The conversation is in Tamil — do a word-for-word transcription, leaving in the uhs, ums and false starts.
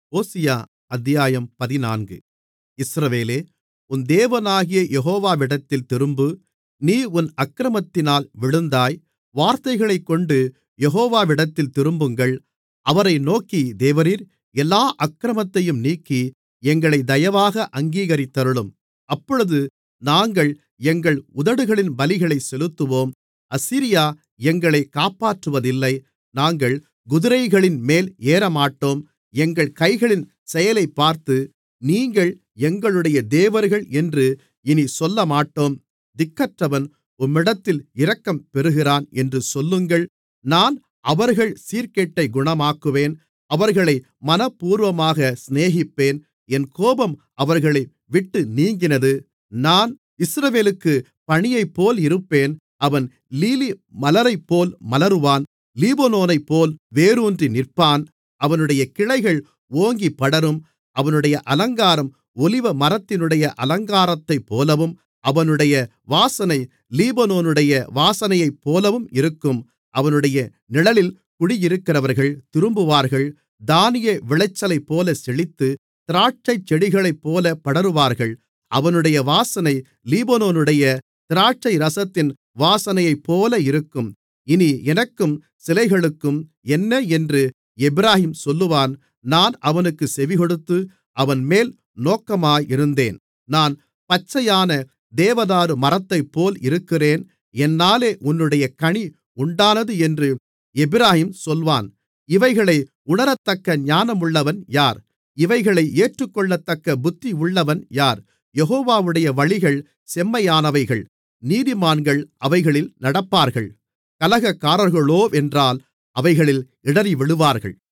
ஓசியா அத்தியாயம் பதினான்கு. இஸ்ரவேலே, உன் தேவனாகிய யெகோவாவிடத்தில் திரும்பு. நீ உன் அக்கிரமத்தினால் விழுந்தாய். வார்த்தைகளைக்கொண்டு யெகோவாவிடத்தில் திரும்புங்கள். அவரை நோக்கி, தேவரீர் எல்லா அக்கிரமத்தையும் நீக்கி எங்களை தயவாக அங்கீகரித்தருளும். அப்பொழுது நாங்கள் எங்கள் உதடுகளின் பலிகளைச் செலுத்துவோம். அசீரியா எங்களைக் காப்பாற்றுவதில்லை. நாங்கள் குதிரைகளின்மேல் ஏறமாட்டோம். எங்கள் கைகளின் செயலைப் பார்த்து, நீங்கள் எங்களுடைய தேவர்கள் என்று இனிச் சொல்லமாட்டோம். திக்கற்றவன் உம்மிடத்தில் இரக்கம் பெறுகிறான் என்று சொல்லுங்கள். நான் அவர்கள் சீர்கேட்டைக் குணமாக்குவேன். அவர்களை மனப்பூர்வமாக சிநேகிப்பேன். என் கோபம் அவர்களை விட்டு நீங்கினது. நான் இஸ்ரவேலுக்குப் பனியைப்போல் இருப்பேன். அவன் லீலி மலரைப்போல் மலருவான். லீபனோனைப்போல் வேரூன்றி நிற்பான். அவனுடைய கிளைகள் ஓங்கிப் படரும். அவனுடைய அலங்காரம் ஒலிவமரத்தினுடைய அலங்காரத்தைப்போலவும், அவனுடைய வாசனை லீபனோனுடைய வாசனையைப்போலவும் இருக்கும். அவனுடைய நிழலில் குடியிருக்கிறவர்கள் திரும்புவார்கள். தானிய விளைச்சலைப்போல செழித்து, திராட்சைச் செடிகளைப்போல படருவார்கள். அவனுடைய வாசனை லீபனோனுடைய திராட்சைரசத்தின் வாசனையைப்போல இருக்கும். இனி எனக்கும் சிலைகளுக்கும் என்ன என்று எப்பிராயீம் சொல்லுவான். நான் அவனுக்குச் செவிகொடுத்து அவன்மேல் நோக்கமாயிருந்தேன். நான் பச்சையான தேவதாரு மரத்தைப்போல் இருக்கிறேன். என்னாலே உன்னுடைய கனி உண்டானது என்று எப்பிராயீம் சொல்வான். இவைகளை உணரத்தக்க ஞானமுள்ளவன் யார்? இவைகளை ஏற்றுக்கொள்ளத்தக்க புத்தியுள்ளவன் யார்? யெகோவாவுடைய வழிகள் செம்மையானவைகள். நீதிமான்கள் அவைகளில் நடப்பார்கள். கலகக்காரர்களோவென்றால் அவைகளில் இடறிவிழுவார்கள்.